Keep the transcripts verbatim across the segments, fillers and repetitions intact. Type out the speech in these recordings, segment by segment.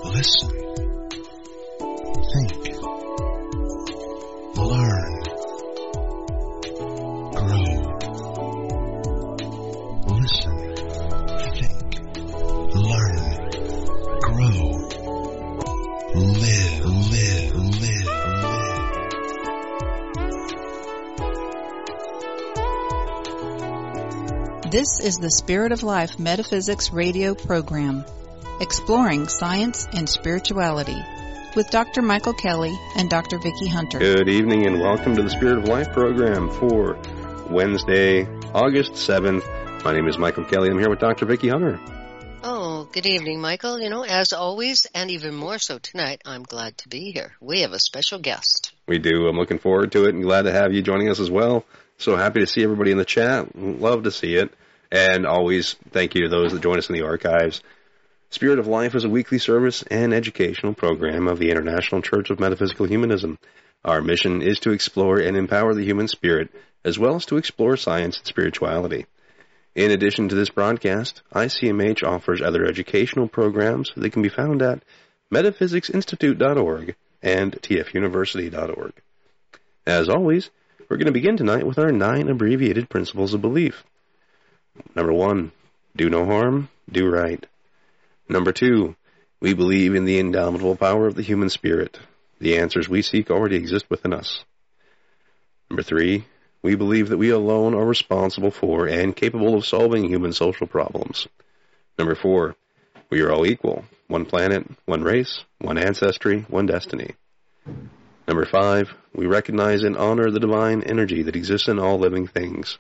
Listen. Think. Learn. Grow. Listen. Think. Learn. Grow. Live, live, live, live. This is the Spirit of Life Metaphysics radio program, exploring science and spirituality, with Doctor Michael Kelly and Doctor Vicki Hunter. Good evening and welcome to the Spirit of Life program for Wednesday, August seventh. My name is Michael Kelly. I'm here with Doctor Vicki Hunter. Oh, good evening, Michael. You know, as always, and even more so tonight, I'm glad to be here. We have a special guest. We do. I'm looking forward to it and glad to have you joining us as well. So happy to see everybody in the chat. Love to see it. And always thank you to those that join us in the archives. Spirit of Life is a weekly service and educational program of the International Church of Metaphysical Humanism. Our mission is to explore and empower the human spirit, as well as to explore science and spirituality. In addition to this broadcast, I C M H offers other educational programs that can be found at metaphysics institute dot org and t f university dot org. As always, we're going to begin tonight with our nine abbreviated principles of belief. Number one, do no harm, do right. Number two, we believe in the indomitable power of the human spirit. The answers we seek already exist within us. Number three, we believe that we alone are responsible for and capable of solving human social problems. Number four, we are all equal. One planet, one race, one ancestry, one destiny. Number five, we recognize and honor the divine energy that exists in all living things.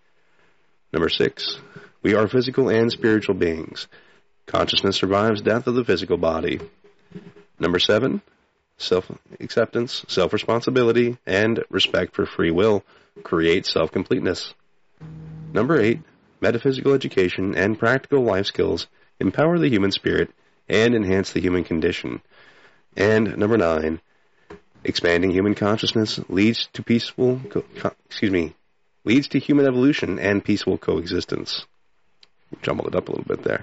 Number six, we are physical and spiritual beings. Consciousness survives death of the physical body. Number seven, self-acceptance, self-responsibility, and respect for free will create self-completeness. Number eight, metaphysical education and practical life skills empower the human spirit and enhance the human condition. And number nine, expanding human consciousness leads to peaceful, co- co- excuse me, leads to human evolution and peaceful coexistence. Jumbled it up a little bit there.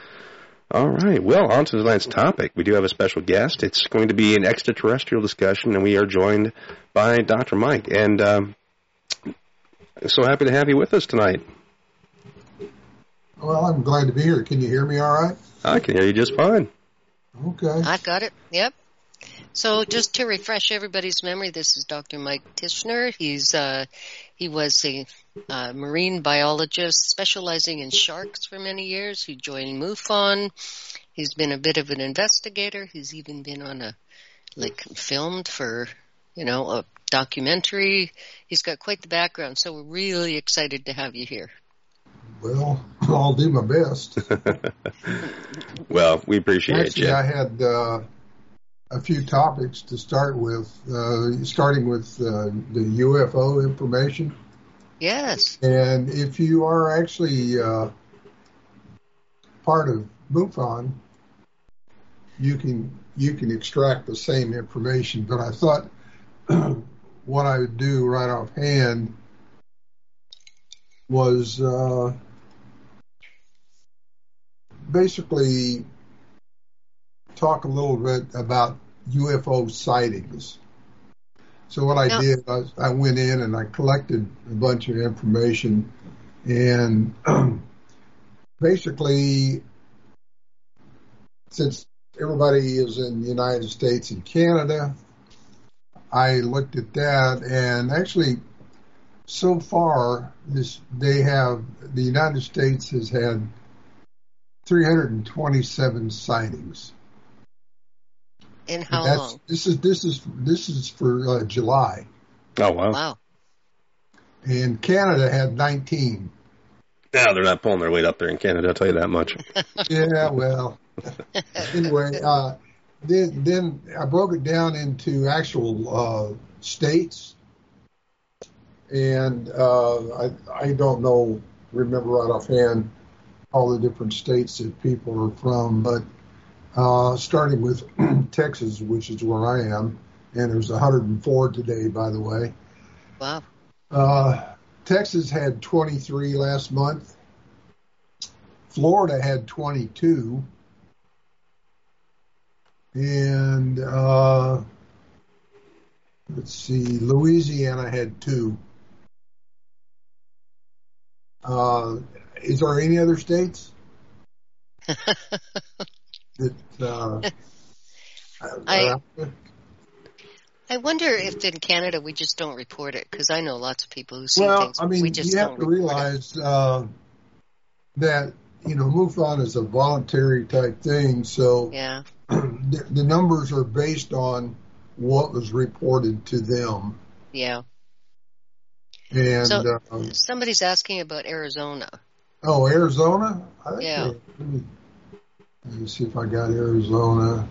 All right, well, on to tonight's topic. We do have a special guest. It's going to be an extraterrestrial discussion, and we are joined by Doctor Mike. And um, so happy to have you with us tonight. Well, I'm glad to be here. Can you hear me all right? I can hear you just fine. Okay. I've got it. Yep. So just to refresh everybody's memory, this is Doctor Mike Tishner. He's uh, he was a uh, marine biologist specializing in sharks for many years, who joined MUFON. He's been a bit of an investigator. He's even been on a, like, filmed for, you know, a documentary. He's got quite the background, so we're really excited to have you here. Well, I'll do my best. Well, we appreciate Actually, you. I had uh, a few topics to start with, uh, starting with uh, the U F O information. Yes. And if you are actually uh, part of MUFON, you can you can extract the same information. But I thought what I would do right offhand was uh, basically talk a little bit about U F O sightings. So what I no. did, I, I went in and I collected a bunch of information, and basically, since everybody is in the United States and Canada, I looked at that, and actually, so far, this they have the United States has had three hundred twenty-seven sightings. In how That's, long? This is this is this is for uh, July. Oh, wow. Wow. And Canada had nineteen. No, they're not pulling their weight up there in Canada, I'll tell you that much. Yeah, well, anyway, uh, then then I broke it down into actual uh, states, and uh, I I don't know remember right offhand all the different states that people are from, but uh, starting with Texas, which is where I am, and there's one hundred four today, by the way. Wow. Uh, Texas had twenty-three last month. Florida had twenty-two. and uh, let's see, Louisiana had two. Uh, is there any other states that? Uh, I uh, I wonder if in Canada we just don't report it, because I know lots of people who see well, things. I mean, we just you have don't to report realize uh, that you know MUFON is a voluntary type thing, so it. Yeah. the, the numbers are based on what was reported to them. Yeah. And So uh, somebody's asking about Arizona. oh, Arizona. I think Yeah. they, let, me, let me see if I got Arizona.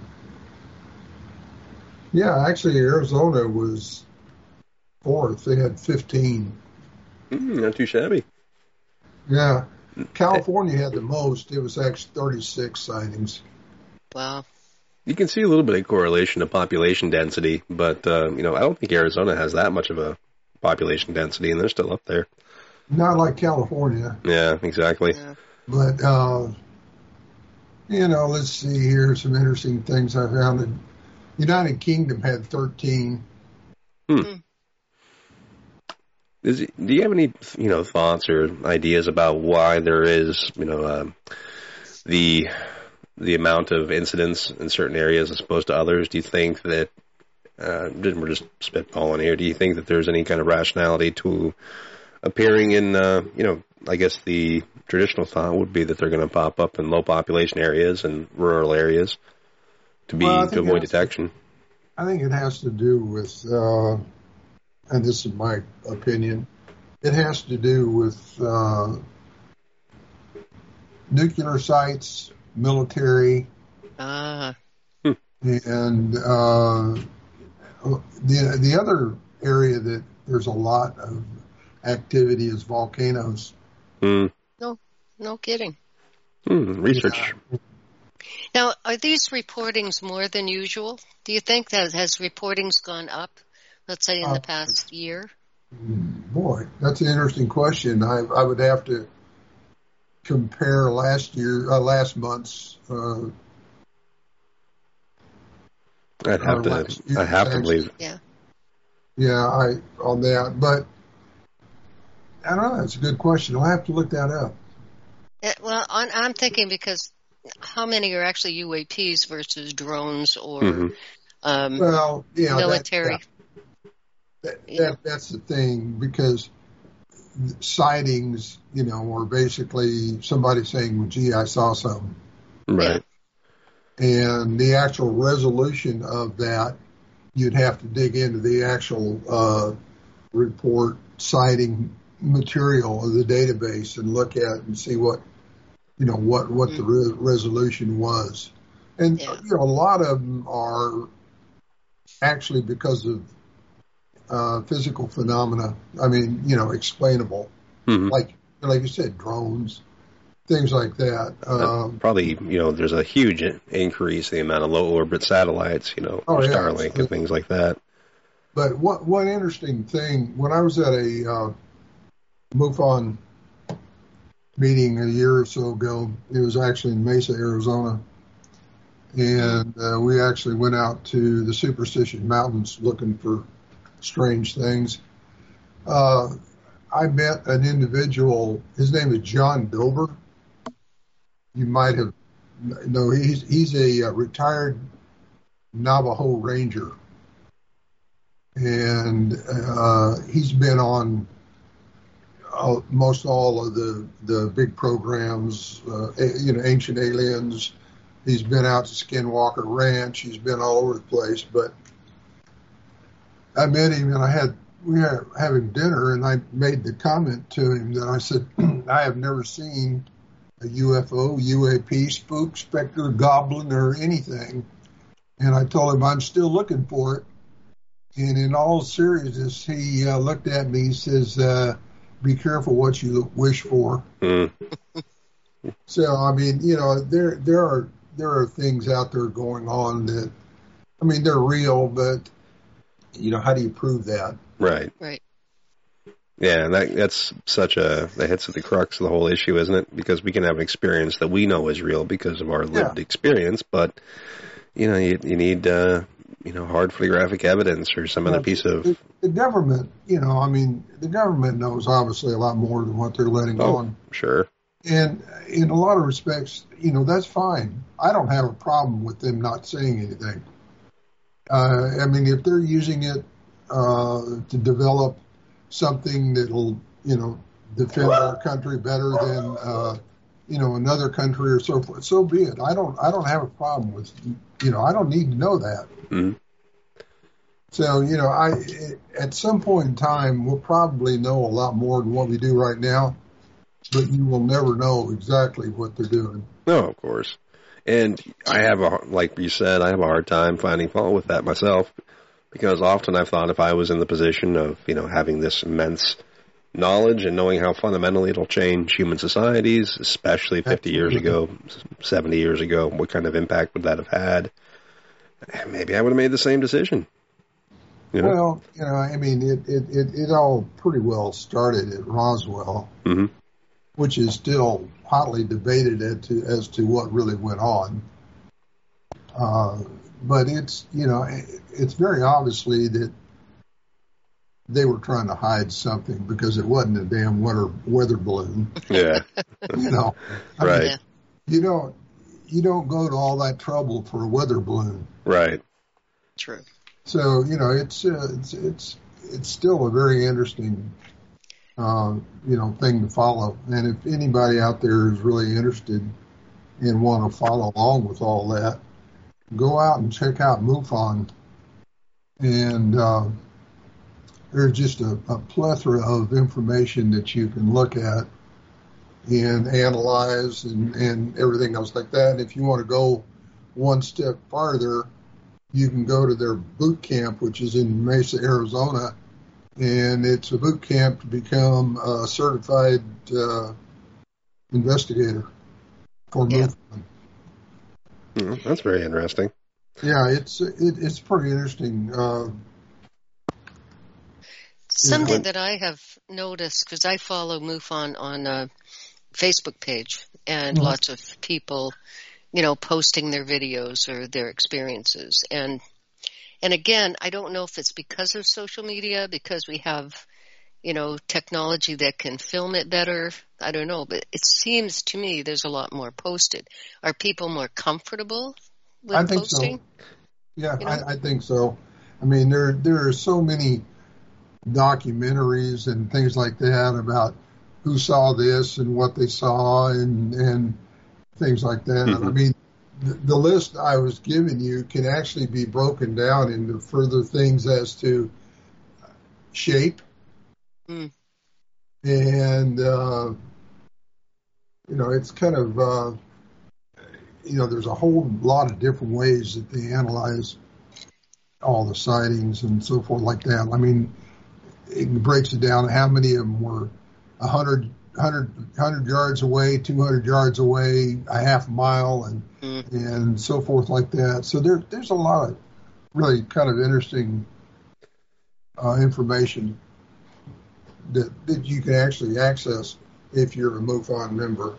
Yeah, actually, Arizona was fourth. They had fifteen. Mm, not too shabby. Yeah. California had the most. It was actually thirty-six sightings. Wow. You can see a little bit of correlation to population density, but uh, you know, I don't think Arizona has that much of a population density, and they're still up there. Not like California. Yeah, exactly. Yeah. But, uh, you know, let's see here. Some interesting things I found. The United Kingdom had thirteen. Hmm. Is, do you have any, you know, thoughts or ideas about why there is, you know, uh, the the amount of incidents in certain areas as opposed to others? Do you think that, uh, we're just spitballing here, do you think that there's any kind of rationality to appearing in, uh, you know, I guess the traditional thought would be that they're going to pop up in low population areas and rural areas to be, Well, to avoid detection? To, I think it has to do with, uh, and this is my opinion, it has to do with uh, nuclear sites, military, Ah. and uh, the the other area that there's a lot of activity is volcanoes. Hmm. No, no kidding. Hmm. Research. Yeah. Now, are these reportings more than usual? Do you think that has reportings gone up, let's say in Uh, the past year? Boy, that's an interesting question. I, I would have to compare last year, uh, last month's. Uh, I'd have or to, last year's I have to actually. believe. Yeah. Yeah, I on that, but I don't know. That's a good question. I'll have to look that up. Uh, Well, on, I'm thinking because how many are actually U A Ps versus drones or Mm-hmm. um, Well, yeah, military? That, that, that that's the thing, because sightings, you know, are basically somebody saying, "Well, gee, I saw something," Right. and the actual resolution of that, you'd have to dig into the actual uh, report citing material of the database and look at and see what, you know, what what mm-hmm. the re- resolution was, and Yeah. you know, a lot of them are actually because of uh, physical phenomena. I mean, you know, explainable, Mm-hmm. like like you said, drones, things like that. Um, Probably, you know, there's a huge increase in the amount of low orbit satellites, you know, Oh, or yeah, Starlink absolutely. and things like that. But what one interesting thing, when I was at a uh, MUFON meeting a year or so ago, it was actually in Mesa, Arizona, and uh, we actually went out to the Superstition Mountains looking for strange things. Uh, I met an individual. His name is John Dober. You might have no. He's he's a uh, retired Navajo Ranger, and uh, he's been on uh, most all of the the big programs. Uh, you know, Ancient Aliens. He's been out to Skinwalker Ranch. He's been all over the place. But I met him, and I had we were having dinner, and I made the comment to him that I said, I have never seen a U F O, U A P, spook, specter, goblin, or anything. And I told him I'm still looking for it. And in all seriousness, he uh, looked at me and says, uh, be careful what you wish for. Mm. So, I mean, you know, there there are there are things out there going on that, I mean, they're real, but, you know, how do you prove that? Right. Right. Yeah, and that, that's such a, that hits at the crux of the whole issue, isn't it? Because we can have an experience that we know is real because of our lived Yeah. experience, but you know, you, you need, uh, you know, hard photographic evidence or some other piece of... The, the government, you know, I mean, the government knows obviously a lot more than what they're letting oh, on. Sure. And in a lot of respects, you know, that's fine. I don't have a problem with them not saying anything. Uh, I mean, if they're using it uh, to develop something that'll, you know, defend our country better than, uh, you know, another country or so forth, so be it. I don't, I don't have a problem with, you know, I don't need to know that. Mm-hmm. So, you know, I at some point in time, we'll probably know a lot more than what we do right now, but you will never know exactly what they're doing. No, of course. And I have a, like you said, I have a hard time finding fault with that myself, because often I've thought if I was in the position of, you know, having this immense knowledge and knowing how fundamentally it'll change human societies, especially fifty years ago, seventy years ago, what kind of impact would that have had? Maybe I would have made the same decision. You know? Well, you know, I mean, it, it, it, it all pretty well started at Roswell, mm-hmm. which is still hotly debated as to, as to what really went on. Uh, but it's, you know, it's very obviously that they were trying to hide something, because it wasn't a damn weather, weather balloon. Yeah. You know, I right. mean, you don't, you don't go to all that trouble for a weather balloon. Right. True. So, you know, it's, uh, it's, it's, it's still a very interesting, uh, you know, thing to follow. And if anybody out there is really interested and want to follow along with all that, go out and check out MUFON. And, uh, there's just a, a plethora of information that you can look at and analyze and, and everything else like that. And if you want to go one step farther, you can go to their boot camp, which is in Mesa, Arizona, and it's a boot camp to become a certified uh, investigator for yeah. MUFON. Mm, that's very interesting. Yeah, it's it, it's pretty interesting. Uh, Something that I have noticed, because I follow MUFON on a Facebook page, and mm-hmm. lots of people, you know, posting their videos or their experiences. And and again, I don't know if it's because of social media, because we have, you know, technology that can film it better. I don't know, but it seems to me there's a lot more posted. Are people more comfortable with I think posting? So. Yeah, you know? I, I think so. I mean, there there are so many documentaries and things like that about who saw this and what they saw and and things like that. Mm-hmm. I mean, the, the list I was giving you can actually be broken down into further things as to shape mm. and uh, you know, it's kind of uh, you know, there's a whole lot of different ways that they analyze all the sightings and so forth like that. I mean, it breaks it down how many of them were one hundred, one hundred, one hundred yards away, two hundred yards away, a half mile, and mm. and so forth like that. So there, there's a lot of really kind of interesting uh, information that, that you can actually access if you're a MUFON member.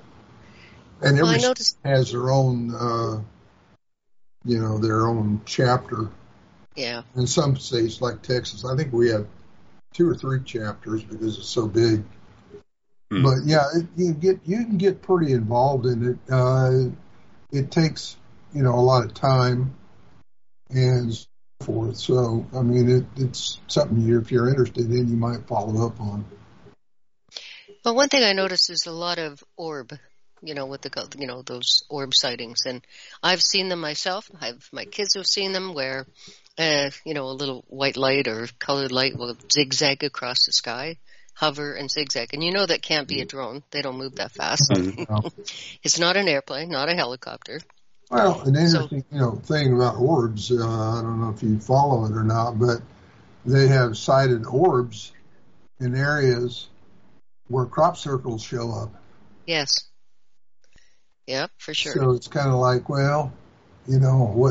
And every well, state has their own, uh, you know, their own chapter. Yeah. In some states like Texas, I think we have two or three chapters because it's so big. Mm. But yeah, it, you get you can get pretty involved in it. Uh, it takes, you know, a lot of time and so forth. So I mean, it, it's something you, if you're interested in, you might follow up on. Well, one thing I noticed is a lot of orb. You know, with the, you know, those orb sightings. And I've seen them myself. I've, my kids have seen them where, uh, you know, a little white light or colored light will zigzag across the sky, hover and zigzag. And you know that can't be a drone. They don't move that fast. Mm-hmm. It's not an airplane, not a helicopter. Well, an interesting, so, you know, thing about orbs, uh, I don't know if you follow it or not, but they have sighted orbs in areas where crop circles show up. Yes. Yep, for sure. So it's kind of like, well, you know, what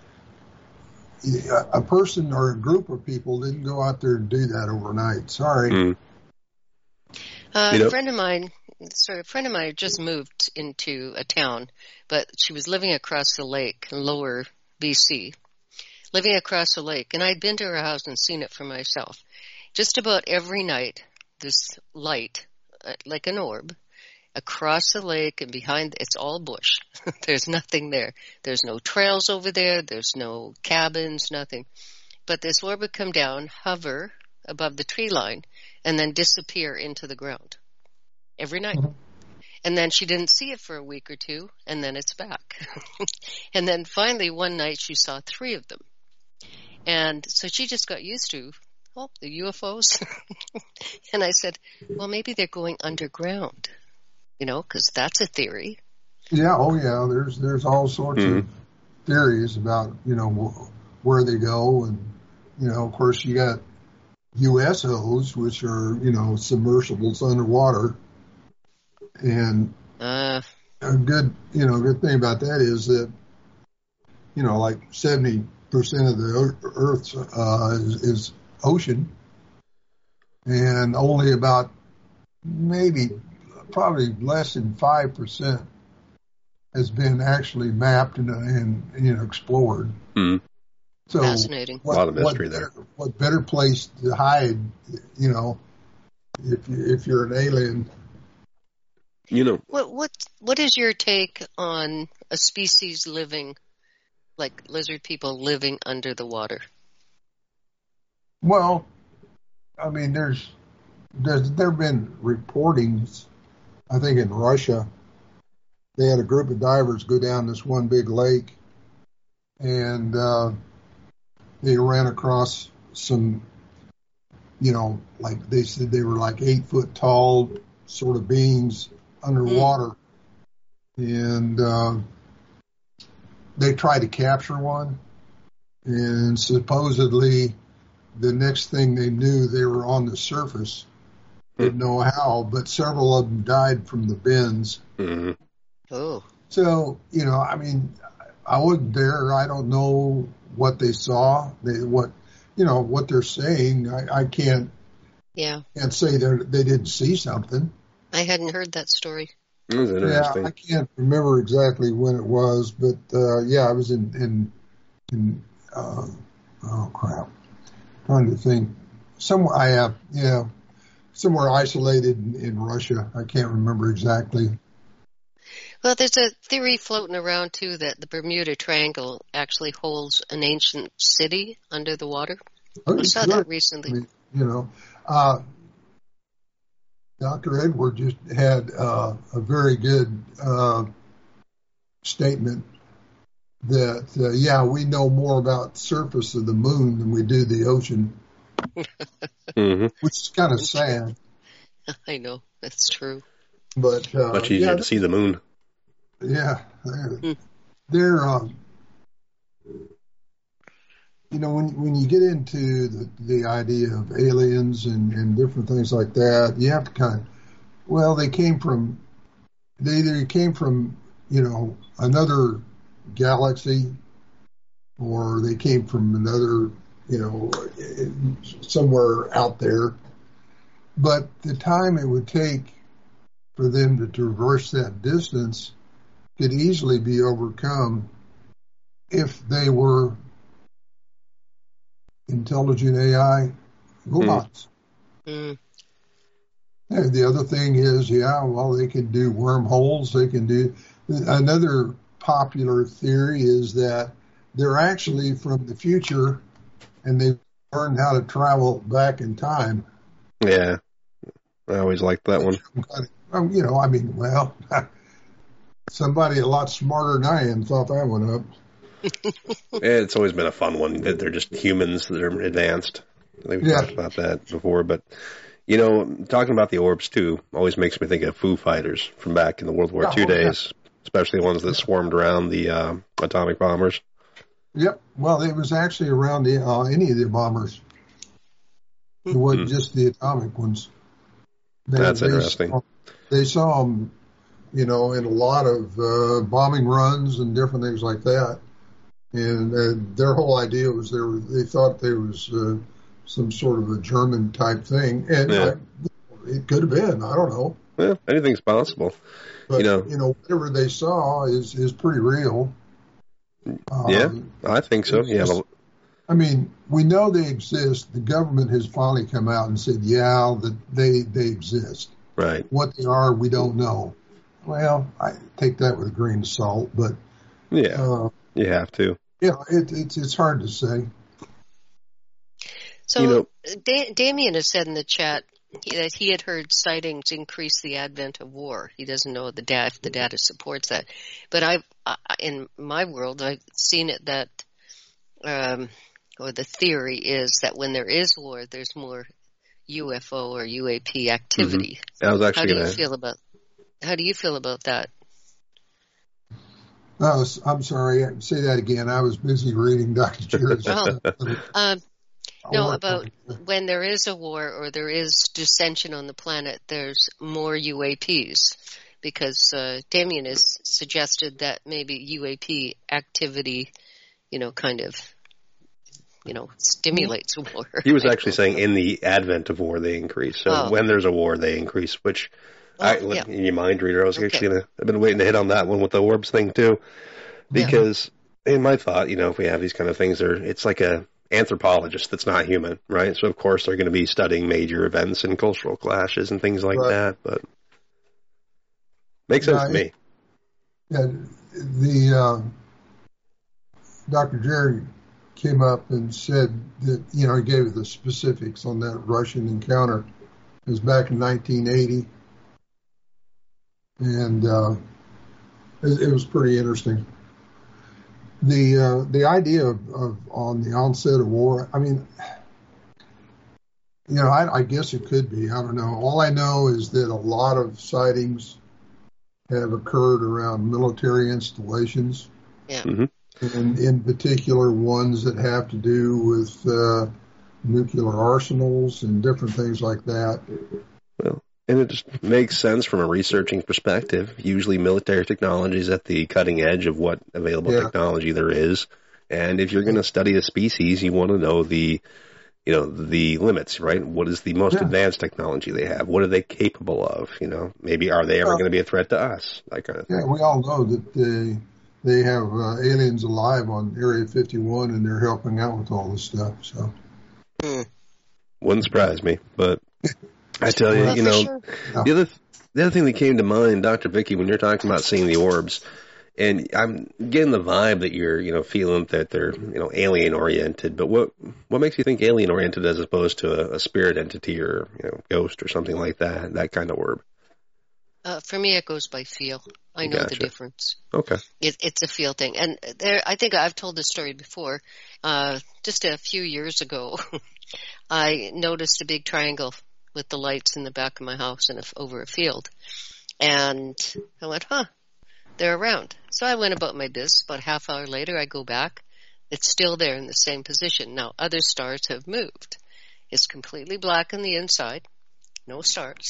a person or a group of people didn't go out there and do that overnight. Sorry. Mm. Uh, You know- A friend of mine, sorry, a friend of mine had just moved into a town, but she was living across the lake in lower B C, living across the lake. And I'd been to her house and seen it for myself. Just about every night, this light, uh, like an orb, across the lake and behind, it's all bush. There's nothing there. There's no trails over there. There's no cabins, nothing. But this orb would come down, hover above the tree line, and then disappear into the ground every night. Mhm. And then she didn't see it for a week or two, and then it's back. And then finally one night she saw three of them. And so she just got used to, oh, the U F Os. And I said, well, maybe they're going underground, you know, because that's a theory. Yeah, oh yeah. There's there's all sorts Mhm. of theories about you know wh- where they go, and you know, of course, you got U S Os, which are you know submersibles underwater, and Uh, a good you know good thing about that is that you know like seventy percent of the Ear- Earth's uh, is, is ocean, and only about maybe probably less than five percent has been actually mapped and, and you know explored. Mhm. So Fascinating. What, A lot of mystery what there. better, what better place to hide? You know, if you, if you're an alien. You know, what what what is your take on a species living, like lizard people living under the water? Well, I mean, there's there's there have been reportings. I think in Russia, they had a group of divers go down this one big lake, and uh, they ran across some, you know, like they said they were like eight foot tall sort of beings underwater, and uh, they tried to capture one, and supposedly the next thing they knew they were on the surface. Didn't know how, but several of them died from the bends. mhm. Oh, So, you know, I mean, I wasn't there. I don't know what they saw. They what, you know, what they're saying. I, I can't yeah. can't say they they didn't see something. I hadn't heard that story. That was Yeah, interesting. I can't remember exactly when it was, but uh, yeah, I was in in in uh, oh crap, trying to think. Somewhere I have yeah, somewhere isolated in, in Russia. I can't remember exactly. Well, there's a theory floating around, too, that the Bermuda Triangle actually holds an ancient city under the water. Oh, I saw good. that I recently. mean, you know, uh, Doctor Edward just had uh, a very good uh, statement that, uh, yeah, we know more about the surface of the moon than we do the ocean, Mhm. which is kind of sad. I know, that's true. But uh, Much easier yeah, to see the moon. yeah, they're, Hmm. they're um, you know, when when you get into the, the idea of aliens and, and different things like that, you have to kind of, well, they came from, they either came from, you know, another galaxy, or they came from another, you know, somewhere out there. But the time it would take for them to traverse that distance could easily be overcome if they were intelligent A I robots. Mm. And the other thing is, yeah, well, they can do wormholes. They can do another popular theory is that they're actually from the future and they've learned how to travel back in time. Yeah. I always liked that one. Um, you know, I mean, well, somebody a lot smarter than I am thought that one up. It's always been a fun one. That they're just humans that are advanced. I think we Yeah. talked about that before. But, you know, talking about the orbs, too, always makes me think of Foo Fighters from back in the World War Yeah, Two oh, yeah. days, especially the ones that swarmed around the uh, atomic bombers. Yep. Well, it was actually around the, uh, any of the bombers. It wasn't Hmm. just the atomic ones. They, That's they interesting. Saw, they saw them, you know, in a lot of uh, bombing runs and different things like that. And uh, their whole idea was they were, they thought there was uh, some sort of a German type thing, and Yeah. I, it could have been. I don't know. Well, anything's possible. But, you know, you know, whatever they saw is, is pretty real. Um, yeah, I think so. Yeah. Just, I mean, we know they exist. The government has finally come out and said, yeah, that they, they exist. Right. What they are, we don't know. Well, I take that with a grain of salt, but yeah, uh, you have to. Yeah, it, it's it's hard to say. So you know, da- Damien has said in the chat that he had heard sightings increase the advent of war. He doesn't know the data, if the data supports that. But I've, I, in my world, I've seen it that, um, or the theory is that when there is war, there's more U F O or U A P activity. Mm-hmm. I was actually How do gonna... you feel about? How do you feel about that? Oh, I'm sorry. Say that again. I was busy reading Doctor Jerry's. oh. um, No, about when there is a war or there is dissension on the planet, there's more U A Ps. Because uh, Damien has suggested that maybe U A P activity, you know, kind of, you know, stimulates war. He was actually saying in the advent of war they increase. So oh. when there's a war they increase, which oh, I, yeah. in your mind reader, I was okay. actually gonna, I've been waiting to hit on that one with the orbs thing too. Because yeah. in my thought, you know, if we have these kind of things, or it's like a anthropologist that's not human, right? So of course they're going to be studying major events and cultural clashes and things like right. that, but makes sense yeah, to me. Yeah, the uh, Doctor Jerry came up and said that, you know, he gave the specifics on that Russian encounter. It was back in nineteen eighty, and uh, it, it was pretty interesting. The uh, the idea of, of on the onset of war, I mean, you know, I, I guess it could be. I don't know. All I know is that a lot of sightings have occurred around military installations. Yeah. Mm-hmm. And in particular, ones that have to do with uh, nuclear arsenals and different things like that. Well, and it just makes sense from a researching perspective. Usually military technology is at the cutting edge of what available yeah. technology there is. And if you're going to study a species, you want to know the, you know, the limits, right? What is the most yeah. advanced technology they have? What are they capable of? You know, maybe are they ever well, going to be a threat to us? That kind of thing. Yeah, we all know that they, they have uh, aliens alive on Area fifty-one and they're helping out with all this stuff. So mm. Wouldn't surprise me, but I tell you, well, you know, sure. the other the other thing that came to mind, Doctor Vicky, when you're talking about seeing the orbs, and I'm getting the vibe that you're, you know, feeling that they're, you know, alien oriented. But what what makes you think alien oriented as opposed to a, a spirit entity or, you know, ghost or something like that? That kind of orb. Uh, for me, it goes by feel. I know Gotcha. the difference. Okay. It, it's a feel thing, and there. I think I've told this story before. Uh, just a few years ago, I noticed a big triangle with the lights in the back of my house and over a field, and I went, "Huh, they're around." So I went about my business. About a half hour later, I go back. It's still there in the same position. Now, other stars have moved. It's completely black on the inside, no stars.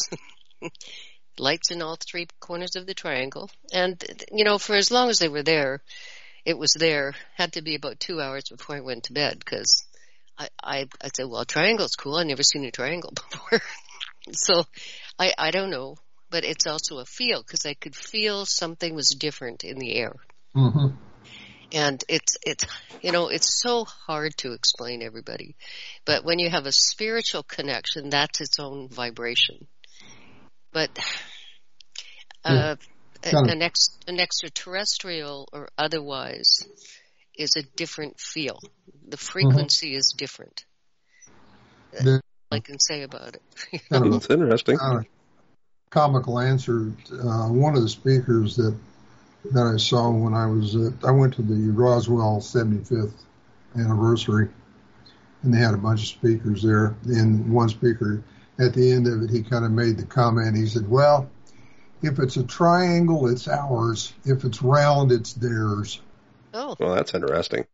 Lights in all three corners of the triangle. And, you know, for as long as they were there, it was there. Had to be about two hours before I went to bed because I, I, I said, well, a triangle's cool. I've never seen a triangle before. So I, I don't know. But it's also a feel because I could feel something was different in the air. Mm-hmm. And it's, it's, you know, it's so hard to explain, everybody. But when you have a spiritual connection, that's its own vibration. But uh, yeah. an, ex, an extraterrestrial or otherwise is a different feel. The frequency mm-hmm. is different. That's all I can say about it. Kind of That's interesting. Uh, comical answer. Uh, one of the speakers that that I saw when I was at, I went to the Roswell seventy-fifth anniversary, and they had a bunch of speakers there. And one speaker, at the end of it, he kind of made the comment. He said, well, if it's a triangle, it's ours. If it's round, it's theirs. Oh. Well, that's interesting.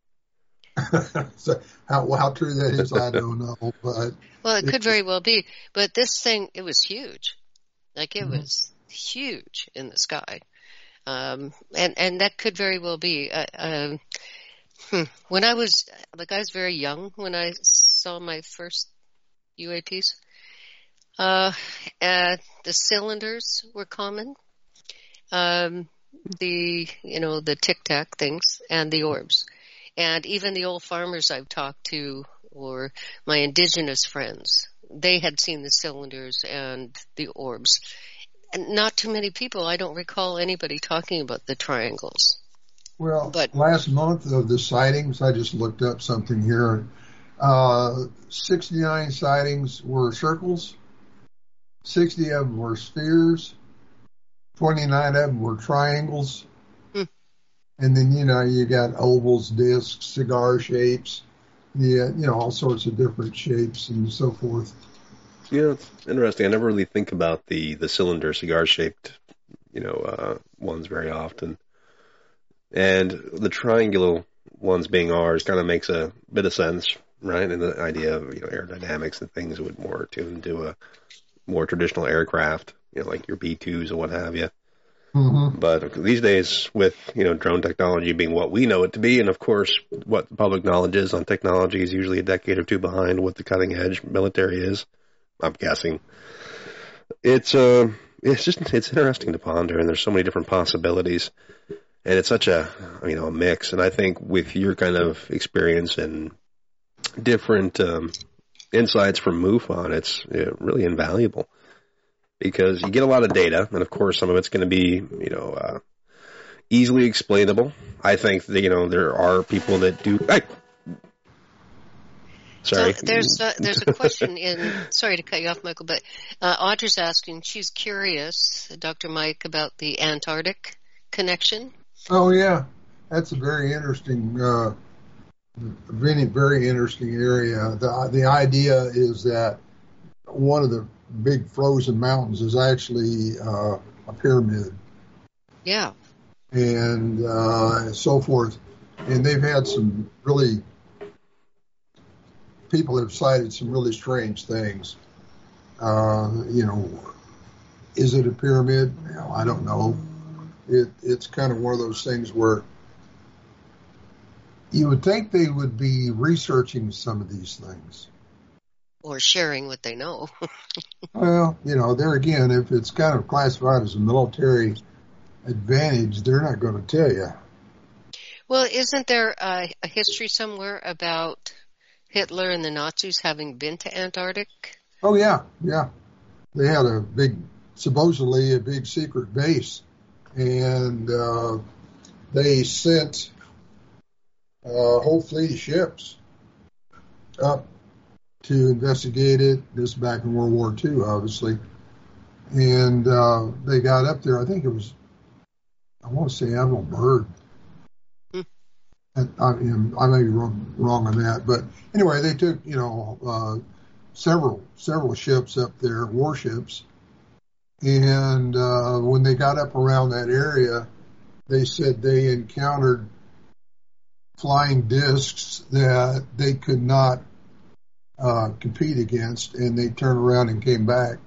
So how, how true that is, I don't know. But well, it could very well be. But this thing, it was huge. Like, it mm-hmm. was huge in the sky. Um, and, and that could very well be. Uh, uh, hmm. When I was, like, I was very young when I saw my first U A Ps. Uh, uh, the cylinders were common. Um, the, you know, the tic-tac things and the orbs. And even the old farmers I've talked to or my indigenous friends, they had seen the cylinders and the orbs. And not too many people, I don't recall anybody talking about the triangles. Well, But last month of the sightings, I just looked up something here. Uh, sixty-nine sightings were circles, sixty of them were spheres, twenty-nine of them were triangles, hmm. and then, you know, you got ovals, discs, cigar shapes, yeah, you know, all sorts of different shapes and so forth. Yeah, it's interesting. I never really think about the, the cylinder cigar-shaped, you know, uh, ones very often. And the triangular ones being ours kind of makes a bit of sense, right? And the idea of, you know, aerodynamics and things would more tune to a more traditional aircraft, you know, like your B twos or what have you. Mm-hmm. But these days, with, you know, drone technology being what we know it to be, and of course, what the public knowledge is on technology is usually a decade or two behind what the cutting edge military is, I'm guessing. It's, uh, it's just, it's interesting to ponder, and there's so many different possibilities. And it's such a, you know, a mix. And I think with your kind of experience and different um, insights from MUFON, it's uh, really invaluable because you get a lot of data, and of course some of it's going to be, you know, uh, easily explainable. I think that, you know, there are people that do. Hey. Sorry. So there's a, there's a question in. Sorry to cut you off, Michael, but uh, Audra's asking. She's curious, Doctor Mike, about the Antarctic connection. Oh, yeah. That's a very interesting, uh, very, very interesting area. The, the idea is that one of the big frozen mountains is actually uh, a pyramid. Yeah. And uh, so forth. And they've had some really, people have cited some really strange things. Uh, you know, is it a pyramid? Well, I don't know. It, it's kind of one of those things where you would think they would be researching some of these things. Or sharing what they know. Well, you know, there again, if it's kind of classified as a military advantage, they're not going to tell you. Well, isn't there a, a history somewhere about Hitler and the Nazis having been to Antarctic? Oh, yeah, yeah. They had a big, supposedly a big secret base. And uh, they sent a whole fleet of ships up to investigate it. This back in World War Two, obviously. And uh, they got up there. I think it was, I want to say Admiral Byrd. Hmm. And I, I may be wrong, wrong on that. But anyway, they took, you know, uh, several, several ships up there, warships. And uh, when they got up around that area, they said they encountered flying discs that they could not uh, compete against, and they turned around and came back.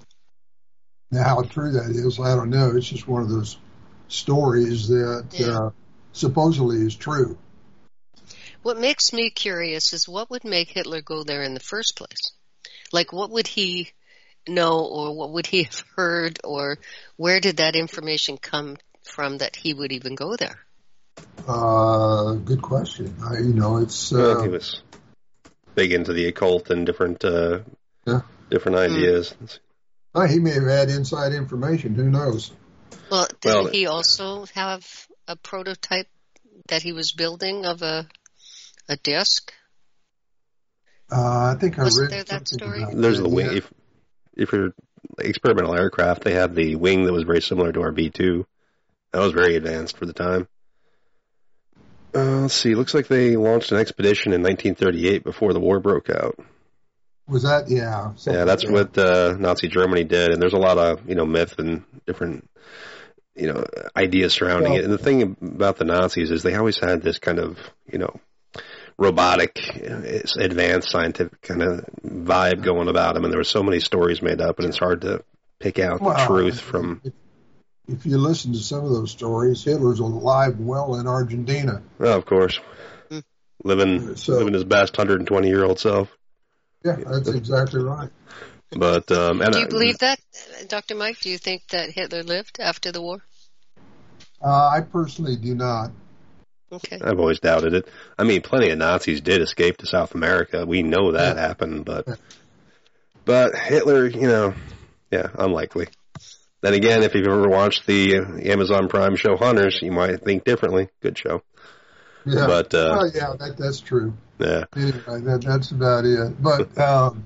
Now, how true that is, I don't know. It's just one of those stories that yeah. uh, supposedly is true. What makes me curious is what would make Hitler go there in the first place? Like, what would he know, or what would he have heard, or where did that information come from that he would even go there? Uh, good question. I, you know, it's. Uh, well, he was big into the occult and different, uh, yeah. different ideas. Mm. Well, he may have had inside information. Who knows? Well, did well, he also have a prototype that he was building of a a disc? Uh, I think I Wasn't read there that story? About There's that, the wing. yeah. If, if you're experimental aircraft, they had the wing that was very similar to our B two. That was very advanced for the time. Uh, let's see. Looks like they launched an expedition in nineteen thirty-eight before the war broke out. Was that? Yeah. Yeah, that's like what uh, Nazi Germany did. And there's a lot of, you know, myth and different, you know, ideas surrounding well, it. And the thing about the Nazis is they always had this kind of, you know, robotic, advanced scientific kind of vibe going about them, and there were so many stories made up, and it's hard to pick out the well, truth from. If, if you listen to some of those stories, Hitler's alive and well in Argentina. Well, of course, living so, living his best one hundred twenty year old self. Yeah, that's exactly right. But um, and Do you I, believe that, Doctor Mike? Do you think that Hitler lived after the war? Uh, I personally do not. Okay. I've always doubted it. I mean, plenty of Nazis did escape to South America. We know that Yeah. happened, but but Hitler, you know, yeah, unlikely. Then again, if you've ever watched the uh, Amazon Prime show Hunters, you might think differently. Good show. Yeah, But, uh, well, yeah, that that's true. Yeah. Anyway, that that's about it. But um,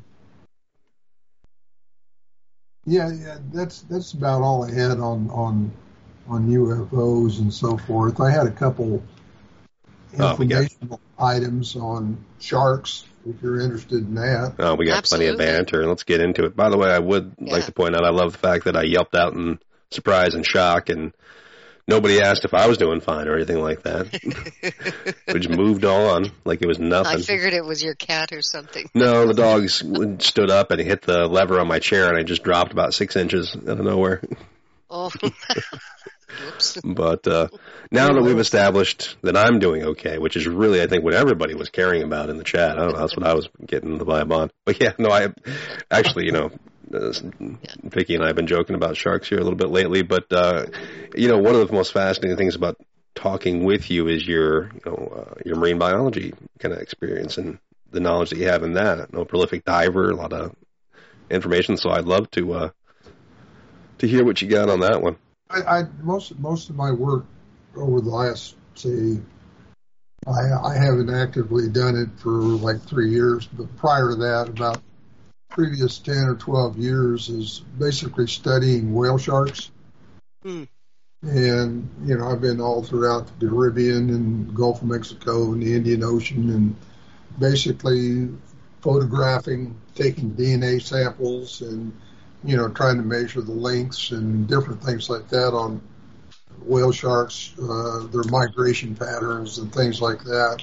yeah, yeah, that's that's about all I had on on on U F Os and so forth. I had a couple Oh, we got- informational items on sharks, if you're interested in that. Oh, we got Absolutely. plenty of banter. Let's get into it. By the way, I would Yeah. like to point out I love the fact that I yelped out in surprise and shock, and nobody asked if I was doing fine or anything like that. We just moved on like it was nothing. I figured it was your cat or something. No, the dog s- stood up and he hit the lever on my chair, and I just dropped about six inches out of nowhere. Oh. Whoops. But uh, now that we've established that I'm doing okay, which is really, I think, what everybody was caring about in the chat. I don't know, that's what I was getting the vibe on. But yeah, no, I actually, you know, uh, Vicky and I have been joking about sharks here a little bit lately. But, uh, you know, one of the most fascinating things about talking with you is your, you know, uh, your marine biology kind of experience and the knowledge that you have in that. I know, a prolific diver, a lot of information. So I'd love to uh, to hear what you got on that one. I, I most most of my work over the last, say, I, I haven't actively done it for like three years, but prior to that, about previous ten or twelve years, is basically studying whale sharks. Hmm. And, you know, I've been all throughout the Caribbean and Gulf of Mexico and the Indian Ocean, and basically photographing, taking D N A samples and, you know, trying to measure the lengths and different things like that on whale sharks, uh, their migration patterns and things like that.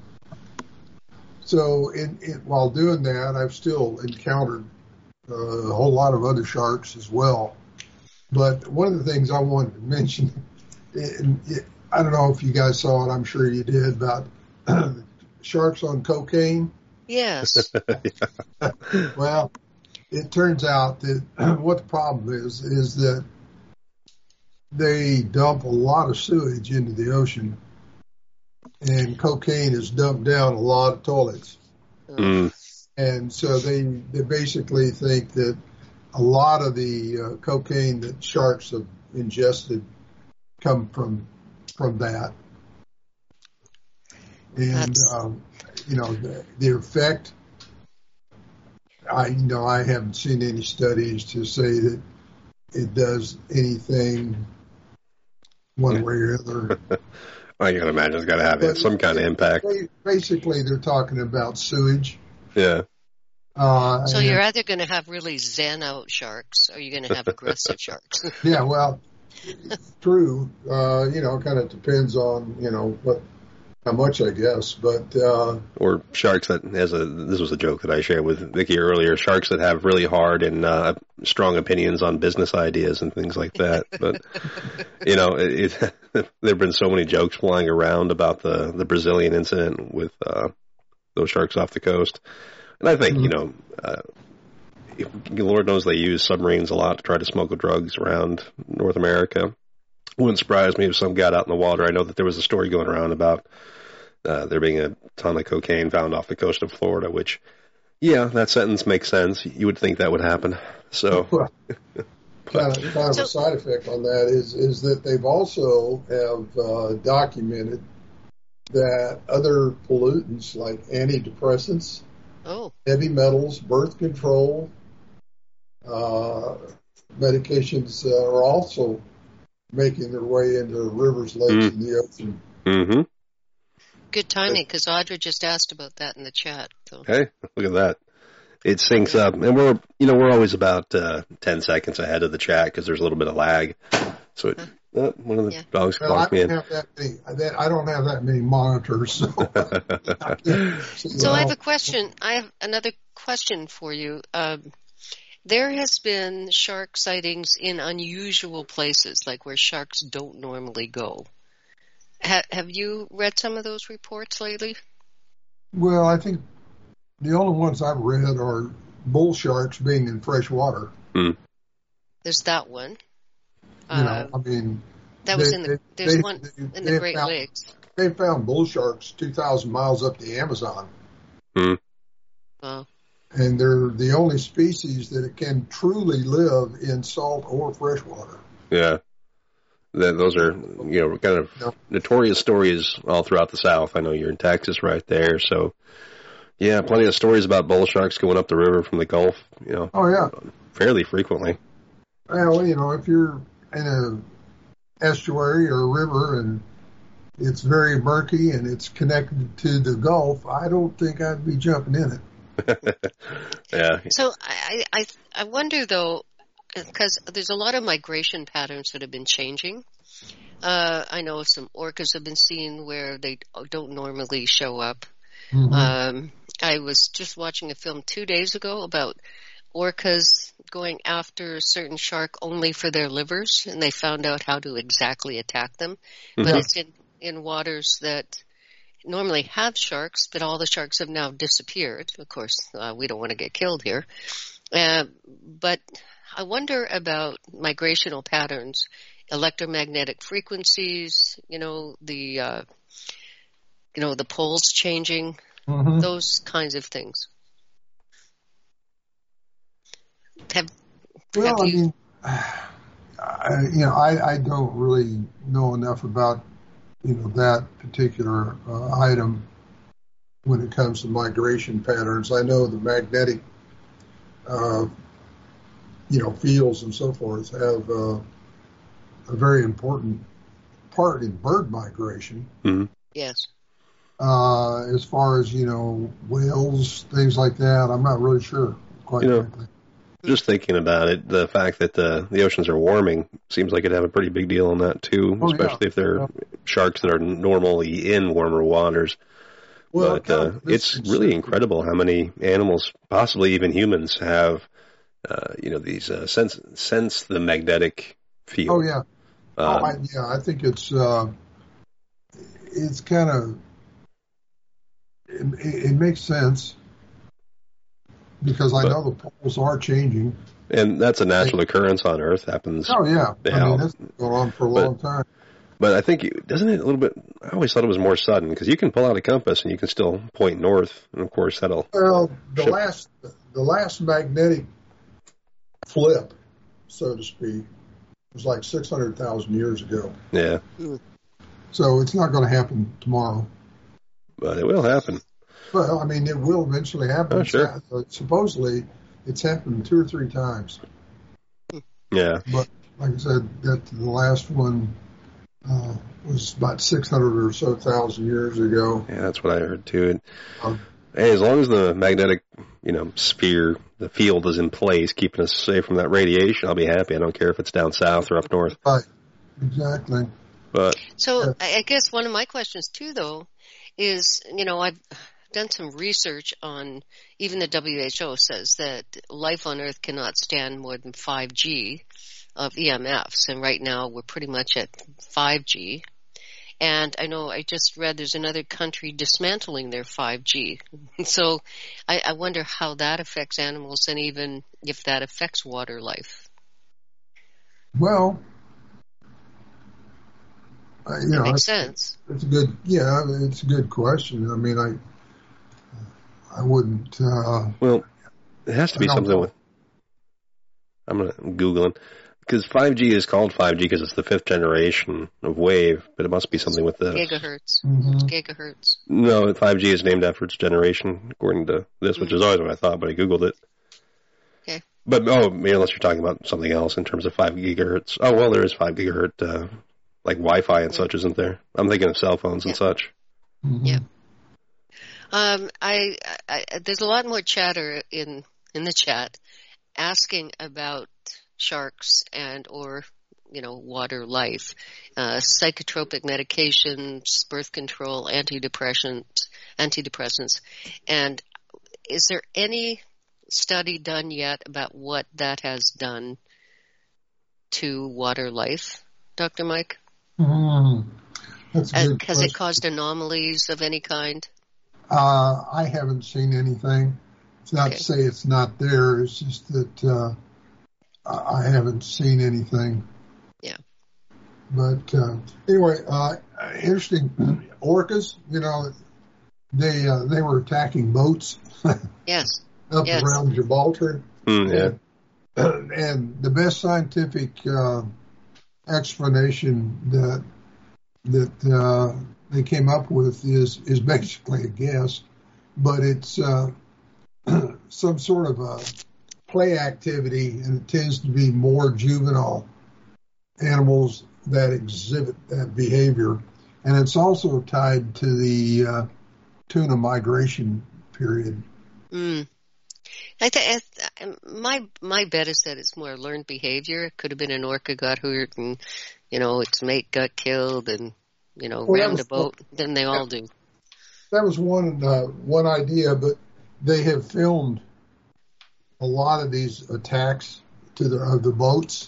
So in, in, while doing that, I've still encountered uh, a whole lot of other sharks as well. But one of the things I wanted to mention, and it, I don't know if you guys saw it, I'm sure you did, about sharks on cocaine. Yes. Well, it turns out that what the problem is, is that they dump a lot of sewage into the ocean, and cocaine is dumped down a lot of toilets. Mm. And so they, they basically think that a lot of the uh, cocaine that sharks have ingested come from from that. And, um, you know, the, the effect, I you know, I haven't seen any studies to say that it does anything one way or other. I can imagine it's got to have But some kind of impact. Basically, they're talking about sewage. Yeah. Uh, So and- you're either going to have really zen out sharks or you're going to have aggressive sharks. Yeah, well, true. Uh, you know, it kind of depends on, you know, what, how much, I guess. But, uh, Or sharks that, as a, this was a joke that I shared with Vicky earlier, sharks that have really hard and uh, strong opinions on business ideas and things like that. But, you know, it, it, there have been so many jokes flying around about the, the Brazilian incident with uh, those sharks off the coast. And I think, you know, uh, Lord knows they use submarines a lot to try to smuggle drugs around North America. Wouldn't surprise me if some got out in the water. I know that there was a story going around about uh, there being a ton of cocaine found off the coast of Florida, which, yeah, that sentence makes sense. You would think that would happen. So, well, kind of, kind of So- a side effect on that is, is that they've also have uh, documented that other pollutants like antidepressants, Oh, heavy metals, birth control, uh, medications uh, are also making their way into rivers, lakes, Mm. and the ocean. mm-hmm. good timing because Audra just asked about that in the chat. So. Hey, look at that. It syncs up. And we're, you know, we're always about uh, ten seconds ahead of the chat because there's a little bit of lag. So it, uh, one of the Yeah. dogs Well, I clocked me don't in. have that many. that- I don't have that many monitors, so. I can't see So I well. have a question. I have another question for you. Um, there has been shark sightings in unusual places, like where sharks don't normally go. Ha- have you read some of those reports lately? Well, I think the only ones I've read are bull sharks being in fresh water. Hmm. There's that one. You Uh, know, I mean, that was they- in the. they- There's they- one they- in they the Great found- Lakes. They found bull sharks two thousand miles up the Amazon, Hmm. Wow. and they're the only species that can truly live in salt or fresh water. Yeah. That, those are, you know, kind of No. notorious stories all throughout the South. I know you're in Texas right there, so yeah, plenty of stories about bull sharks going up the river from the Gulf, you know, Oh yeah. fairly frequently. Well, you know, if you're in a estuary or a river and it's very murky and it's connected to the Gulf, I don't think I'd be jumping in it. Yeah. So I, I, I wonder though, because there's a lot of migration patterns that have been changing. Uh, I know some orcas have been seen where they don't normally show up. Mhm. Um, I was just watching a film two days ago about orcas going after a certain shark only for their livers, and they found out how to exactly attack them. But Mhm. it's in, in waters that normally have sharks, but all the sharks have now disappeared. Of course, uh, we don't want to get killed here. Uh, but I wonder about migrational patterns, electromagnetic frequencies, you know, the, uh, you know, the poles changing, Mhm. those kinds of things. Have, Well, have I you, mean, I, you know, I, I don't really know enough about, you know, that particular uh, item when it comes to migration patterns. I know the magnetic, uh, you know, fields and so forth have uh, a very important part in bird migration. Mhm. yes. Uh, as far as, you know, whales, things like that, I'm not really sure, quite You know, frankly. Just thinking about it, the fact that the the oceans are warming seems like it'd have a pretty big deal on that too, Oh, yeah. especially if they're Yeah. sharks that are normally in warmer waters. Well, but uh, it's really incredible how many animals, possibly even humans, have uh, you know these uh, sense sense the magnetic field. Oh yeah. Uh, oh, I, yeah. I think it's uh, it's kind of it, it, it makes sense because I But- know the poles are changing. and that's a natural occurrence on Earth. Happens. Oh yeah. I Yeah. mean that's been going on for a But- long time. But I think, you- doesn't it a little bit, I always thought it was more sudden, because you can pull out a compass and you can still point north, and of course that'll, Well, the Sure. last the last magnetic flip, so to speak, was like six hundred thousand years ago. yeah, So it's not going to happen tomorrow. but it will happen. Well, I mean, it will eventually happen. Oh, sure. Uh, supposedly, it's happened two or three times. Yeah, But like I said, that the last one uh, was about six hundred or so thousand years ago. yeah, that's what I heard too. And, Um, hey, as long as the magnetic, you know, sphere, the field is in place, keeping us safe from that radiation, I'll be happy. I don't care if it's down south or up north. Right. Exactly. But So Yeah. I I guess one of my questions too, though, is, you know, I've done some research on, even the W H O says that life on Earth cannot stand more than five G of E M Fs, and right now we're pretty much at five G. And I know I just read there's another country dismantling their five G. So I, I wonder how that affects animals and even if that affects water life. Well, uh, you That know, makes it's, sense. it's a good. Yeah, it's a good question. I mean, I I wouldn't. Uh, well, it has to be I don't something know. with. I'm gonna I'm googling because five G is called five G because it's the fifth generation of wave, but it must be something with the Gigahertz. mhm. Gigahertz. No, five G is named after its generation, according to this, which is always what I thought, but I googled it. Okay. But oh, maybe unless you're talking about something else in terms of five gigahertz. Oh well, there is five gigahertz, uh, like Wi-Fi and such, isn't there? I'm thinking of cell phones and Yeah. such. Mhm. Yeah. Um, I, I, I there's a lot more chatter in in the chat asking about sharks and or you know water life, uh, psychotropic medications, birth control, antidepressants, antidepressants, and is there any study done yet about what that has done to water life, Doctor Mike? Mhm. That's a Uh, good has it question. caused anomalies of any kind? Uh, I haven't seen anything. It's not Okay. to say it's not there. It's just that uh, I I haven't seen anything. Yeah. But uh, anyway, uh, interesting. Orcas, you know, they uh, they were attacking boats Yes. up Yes. around Gibraltar. Mm, yeah. And, and the best scientific uh, explanation that that uh, they came up with is is basically a guess, but it's uh, some sort of a play activity, and it tends to be more juvenile animals that exhibit that behavior, and it's also tied to the uh, tuna migration period. Mm. I think my my bet is that it's more learned behavior. It could have been an orca got hurt, and you know its mate got killed, and you know Well, that rammed was- a boat. Then they all do. That was one uh, one idea, but they have filmed a lot of these attacks to the of the boats,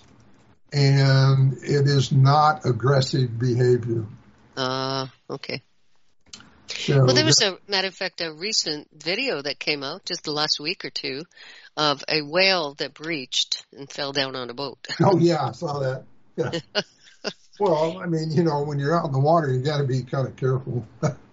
and it is not aggressive behavior. Uh, okay. So Well, there was a matter of fact a recent video that came out just the last week or two of a whale that breached and fell down on a boat. oh yeah, I saw that. Yeah. Well, I mean, you know, when you're out in the water, you got to be kind of careful.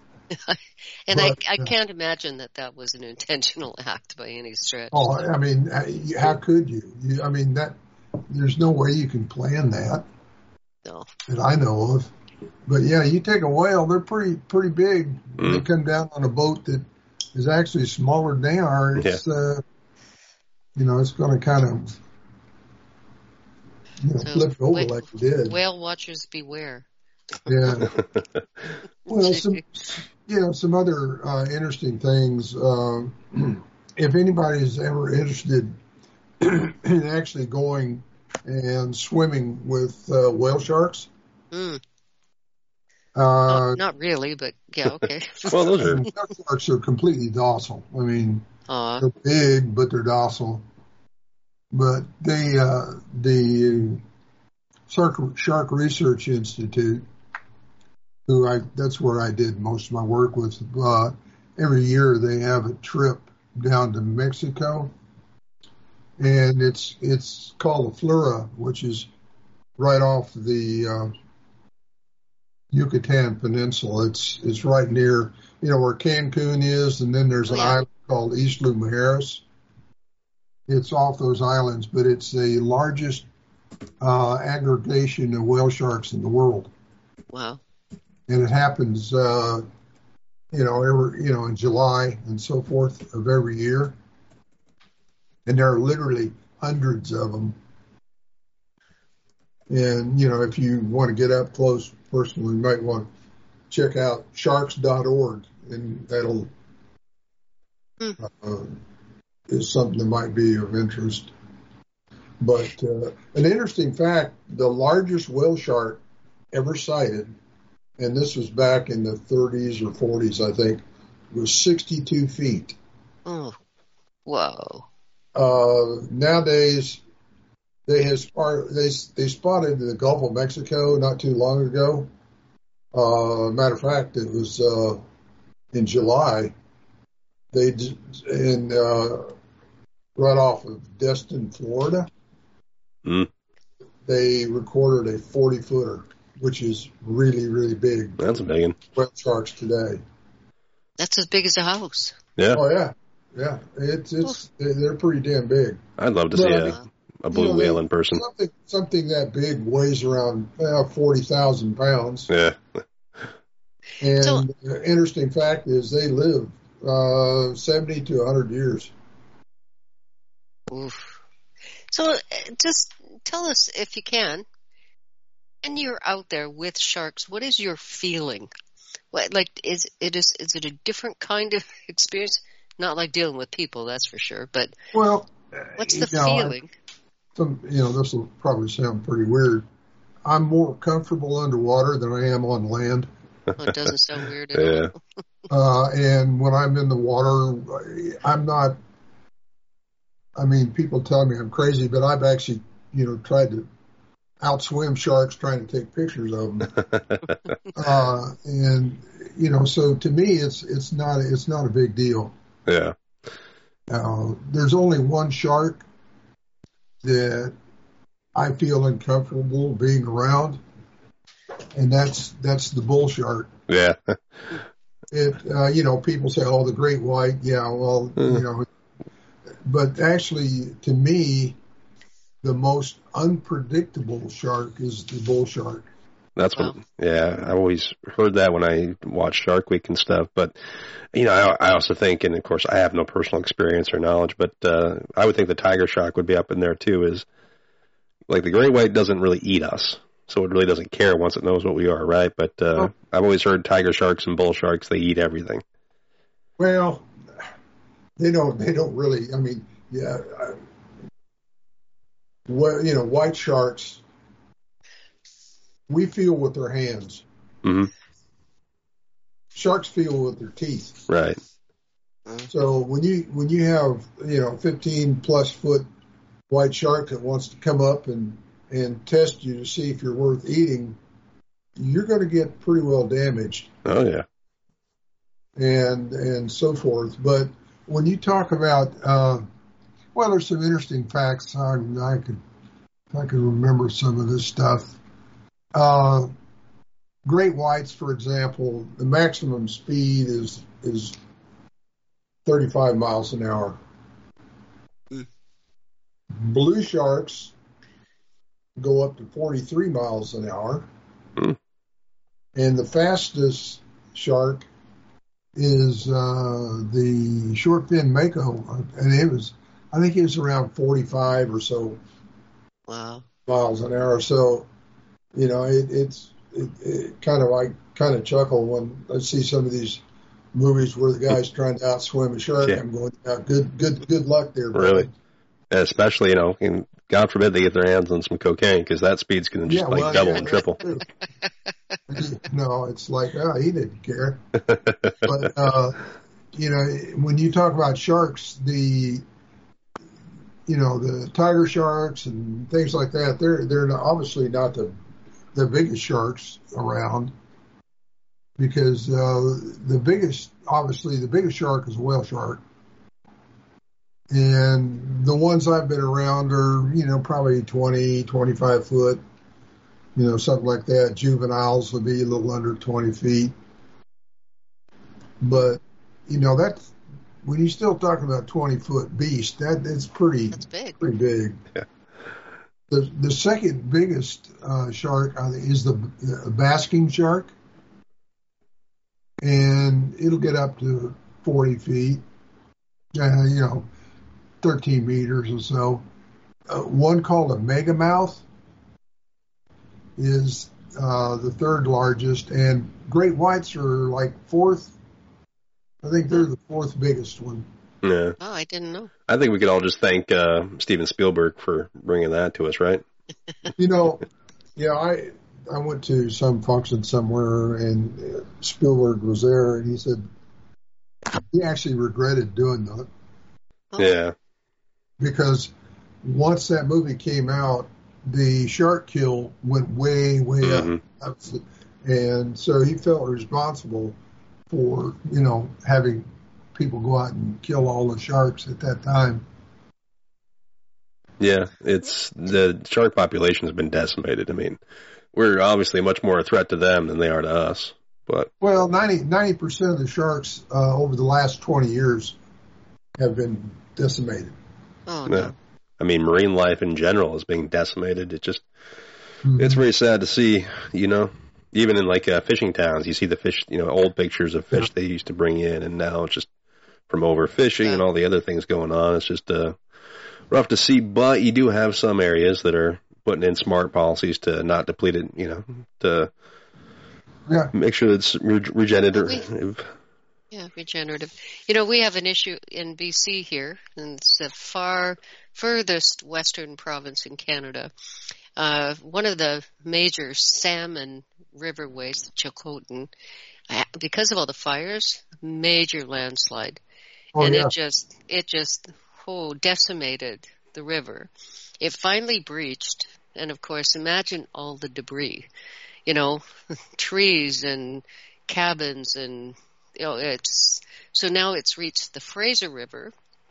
And I, But, I uh, can't imagine that that was an intentional act by any stretch. Oh, I mean, how could you? you? I mean, that there's no way you can plan that No. that I know of. But yeah, you take a whale; they're pretty pretty big. When they Mm. come down on a boat that is actually smaller than they are. It's uh, you know, it's going to kind of you know So, flip over wait- like it did. Whale watchers beware. Yeah. Well, some you know some other uh, interesting things. Uh, if anybody's ever interested in actually going and swimming with uh, whale sharks, Mm, uh, not, not really, but yeah, okay. Well, those are whale sharks are completely docile. I mean, Aw, they're big, but they're docile. But they, uh, the Shark, Shark Research Institute, who I, that's where I did most of my work with, uh, every year they have a trip down to Mexico. And it's, it's called the Flora, which is right off the, uh, Yucatan Peninsula. It's, it's right near, you know, where Cancun is, and then there's Oh, an yeah. island called Isla Mujeres. It's off those islands, but it's the largest uh, aggregation of whale sharks in the world, wow. and it happens, uh, you know, every you know in July and so forth of every year, and there are literally hundreds of them. And you know, if you want to get up close personally, you might want to check out sharks dot org, and that'll Hmm. uh, is something that might be of interest. But uh, an interesting fact, the largest whale shark ever sighted, and this was back in the thirties or forties, I think, was sixty-two feet. Oh, whoa. Uh, nowadays, they has they they spotted in the Gulf of Mexico not too long ago. Uh, matter of fact, it was uh, in July. They d- in uh, right off of Destin, Florida. Mm. They recorded a forty footer, which is really really big. That's a big one. Whale sharks today. That's as big as a house. Yeah, Oh yeah, yeah. It's it's they're pretty damn big. I'd love to Well, see I a, mean, a blue you know, whale they- in person. Something something that big weighs around uh, forty thousand pounds. Yeah. And So- the interesting fact is they live uh, seventy to one hundred years. Oof. So uh, just tell us, if you can, when you're out there with sharks, what is your feeling? What, like, is it is is it a different kind of experience? Not like dealing with people, that's for sure. But Well, what's you the know, I- feeling? some, you know, this will probably sound pretty weird. I'm more comfortable underwater than I am on land. Oh, it doesn't sound weird at Yeah. all. Uh, and when I'm in the water, I'm not, I mean, people tell me I'm crazy, but I've actually, you know, tried to outswim sharks trying to take pictures of them. Uh, and, you know, so to me, it's, it's not, it's not a big deal. Yeah. Uh, there's only one shark that I feel uncomfortable being around, and that's that's the bull shark. Yeah. It, uh, you know, people say, "Oh, the great white." Yeah, well, Mm. you know, but actually, to me, the most unpredictable shark is the bull shark. That's Wow. what, yeah, I always heard that when I watched Shark Week and stuff. But, you know, I, I also think, and of course I have no personal experience or knowledge, but uh, I would think the tiger shark would be up in there too. Is like the great white doesn't really eat us, so it really doesn't care once it knows what we are, right? But uh, Oh. I've always heard tiger sharks and bull sharks, they eat everything. Well, they don't. They don't really. I mean, yeah. I, well, you know, white sharks, we feel with their hands. Hmm. Sharks feel with their teeth. Right. So when you when you have you know fifteen plus foot white shark that wants to come up and and test you to see if you're worth eating, you're going to get pretty well damaged Oh, yeah. and and so forth. But when you talk about uh, well, there's some interesting facts. I, I could I could remember some of this stuff. Uh, great whites, for example, the maximum speed is is thirty-five miles an hour. Mm. Blue sharks go up to forty-three miles an hour. Mm. And the fastest shark is uh, the short fin mako, and it was, I think it was around forty-five or so Wow. miles an hour. So, you know, it, it's it, it kind of like kind of chuckle when I see some of these movies where the guy's trying to outswim a shark. Yeah. I'm going, yeah, good, good, good luck there, bud. Really? Especially, you know, and God forbid they get their hands on some cocaine, because that speed's going to just Yeah, like well, double yeah, and triple. No, it's like, oh, he didn't care. But, uh, you know, when you talk about sharks, the, you know, the tiger sharks and things like that, they're, they're not, obviously not the, the biggest sharks around, because, uh, the biggest, obviously the biggest shark is a whale shark. And the ones I've been around are, you know, probably twenty, twenty-five foot, you know, something like that. Juveniles would be a little under twenty feet. But, you know, that's, when you're still talking about twenty foot beast, that that's pretty, That's big. pretty big. Yeah. The, the second biggest uh, shark I think, is the uh, basking shark. And it'll get up to forty feet, uh, you know, thirteen meters or so. Uh, one called a megamouth is uh, the third largest, and great whites are like fourth. I think they're the fourth biggest one. Yeah. Oh, I didn't know. I think we could all just thank uh, Steven Spielberg for bringing that to us, right? You know, yeah, I I went to some function somewhere, and uh, Spielberg was there, and he said he actually regretted doing that Oh. Yeah. because once that movie came out, the shark kill went way, way Mhm. up. And so he felt responsible for, you know, having people go out and kill all the sharks at that time. Yeah, it's the shark population has been decimated. I mean, we're obviously much more a threat to them than they are to us. But Well, ninety percent of the sharks uh, over the last twenty years have been decimated. Oh, yeah, no. I mean, marine life in general is being decimated. It just Mhm. it's very sad to see. You know, even in like uh, fishing towns, you see the fish. You know, old pictures of fish they used to bring in, and now it's just from overfishing Yeah. and all the other things going on. It's just uh, rough to see. But you do have some areas that are putting in smart policies to not deplete it. You know, to Yeah. make sure it's re- regenerative. Yeah, regenerative. You know, we have an issue in B C here, and it's the far furthest western province in Canada. Uh, one of the major salmon riverways, the Chilcotin, uh, because of all the fires, major landslide. Oh, and yeah. it just, it just, oh, decimated the river. It finally breached, and of course, imagine all the debris, you know, trees and cabins and, you know, it's, so now it's reached the Fraser River,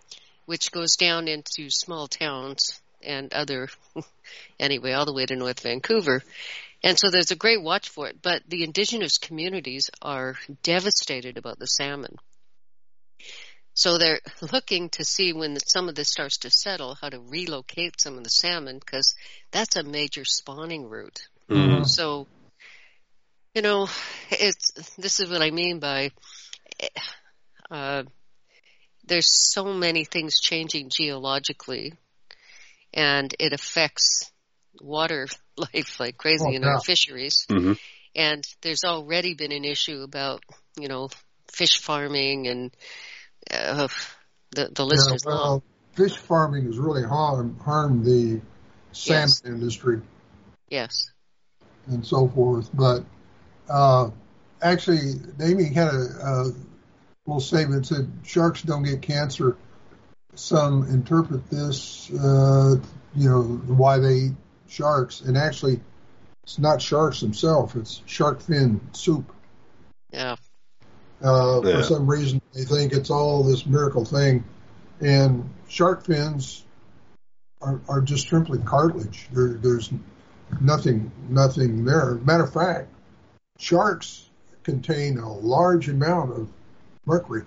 which goes down into small towns and other, anyway, all the way to North Vancouver. And so there's a great watch for it. But the indigenous communities are devastated about the salmon. So they're looking to see when the, some of this starts to settle, how to relocate some of the salmon, because that's a major spawning route. Mm-hmm. So, you know, it's this is what I mean by uh, there's so many things changing geologically, and it affects water life like crazy oh, in yeah. our fisheries. Mm-hmm. And there's already been an issue about, you know, fish farming and Uh, the the list yeah, is well, long. Fish farming has really harmed, harmed the salmon yes. industry. Yes. And so forth. But uh, actually, Amy had a, a little statement that said sharks don't get cancer. Some interpret this, uh, you know, why they eat sharks. And actually, it's not sharks themselves. It's shark fin soup. Yeah. Uh, yeah. For some reason, they think it's all this miracle thing. And shark fins are, are just simply cartilage. There, there's nothing nothing there. Matter of fact, sharks contain a large amount of mercury.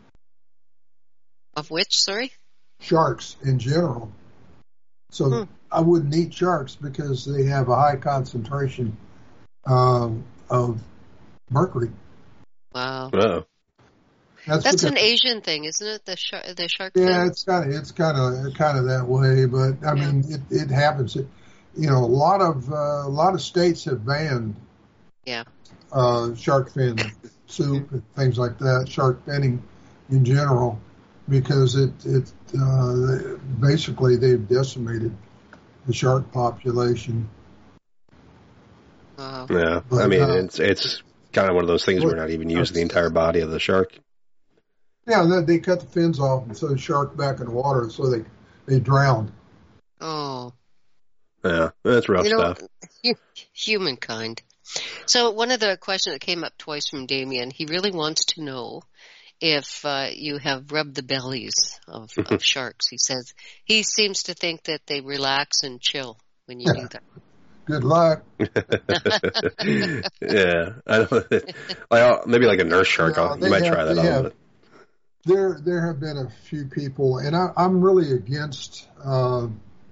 Of which, sorry? Sharks in general. So hmm. I wouldn't eat sharks because they have a high concentration um, of mercury. Wow. Oh. That's, That's an Asian thing, isn't it? The shark, the shark. Yeah, fin? it's kind of it's kind of kind of that way, but I yeah. mean, it, it happens. It, you know, a lot of uh, a lot of states have banned. Yeah. Uh, shark fin soup and things like that, shark finning in general, because it it uh, basically they've decimated the shark population. Wow. Yeah, but, I mean, uh, it's it's. kind of one of those things where not even using the entire body of the shark. Yeah, and then they cut the fins off and throw the shark back in the water, so they they drowned. Oh. Yeah, that's rough you know, stuff. Humankind. So one of the questions that came up twice from Damien, he really wants to know if uh, you have rubbed the bellies of, of sharks. He says he seems to think that they relax and chill when you do that. Good luck. yeah, I don't, like, maybe like a nurse shark. No, you might have, try that on. Have, but. There, there have been a few people, and I, I'm really against uh,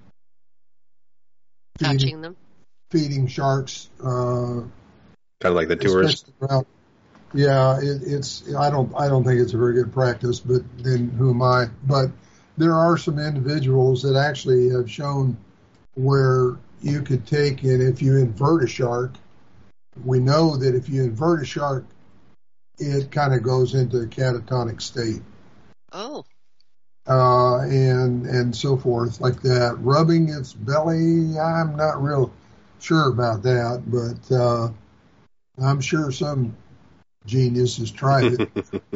touching feeding, them, feeding sharks. Uh, kind of like the tourists. Around, yeah, it, it's. I don't. I don't think it's a very good practice. But then, who am I? But there are some individuals that actually have shown where you could take and if you invert a shark, we know that if you invert a shark, it kind of goes into a catatonic state. Oh. Uh, and and so forth like that. Rubbing its belly, I'm not real sure about that, but uh, I'm sure some genius has tried it.